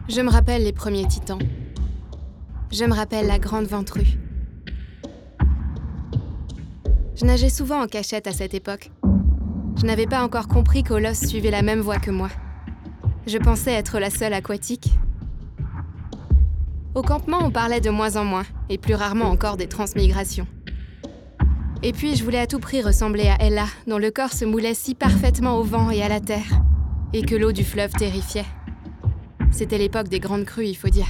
Je me rappelle les premiers titans. Je me rappelle la grande ventrue. Je nageais souvent en cachette à cette époque. Je n'avais pas encore compris qu'Olos suivait la même voie que moi. Je pensais être la seule aquatique. Au campement, on parlait de moins en moins, et plus rarement encore des transmigrations. Et puis, je voulais à tout prix ressembler à Ella, dont le corps se moulait si parfaitement au vent et à la terre, et que l'eau du fleuve terrifiait. C'était l'époque des grandes crues, il faut dire.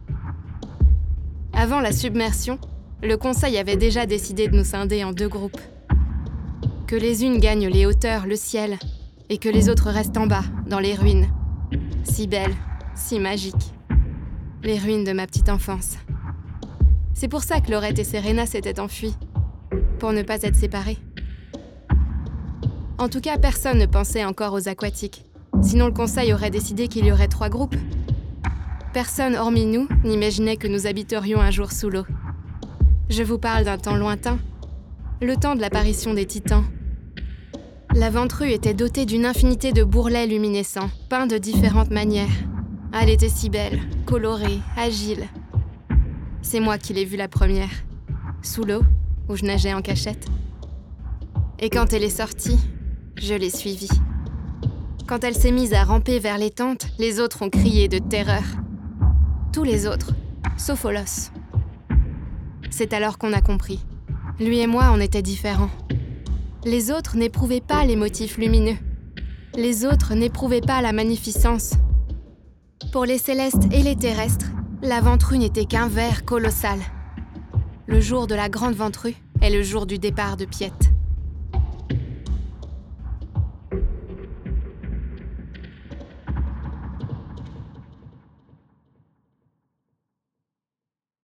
Avant la submersion, le conseil avait déjà décidé de nous scinder en 2 groupes. Que les unes gagnent les hauteurs, le ciel, et que les autres restent en bas, dans les ruines. Si belles, si magiques. Les ruines de ma petite enfance. C'est pour ça que Laurette et Serena s'étaient enfuies, pour ne pas être séparées. En tout cas, personne ne pensait encore aux aquatiques, sinon le conseil aurait décidé qu'il y aurait 3 groupes. Personne, hormis nous, n'imaginait que nous habiterions un jour sous l'eau. Je vous parle d'un temps lointain, le temps de l'apparition des titans. La ventrue était dotée d'une infinité de bourrelets luminescents, peints de différentes manières. Elle était si belle, colorée, agile. C'est moi qui l'ai vue la première, sous l'eau, où je nageais en cachette. Et quand elle est sortie, je l'ai suivie. Quand elle s'est mise à ramper vers les tentes, les autres ont crié de terreur. Tous les autres, sauf Olos. C'est alors qu'on a compris. Lui et moi, on était différents. Les autres n'éprouvaient pas les motifs lumineux. Les autres n'éprouvaient pas la magnificence. Pour les célestes et les terrestres, la ventrue n'était qu'un ver colossal. Le jour de la grande ventrue est le jour du départ de Piette.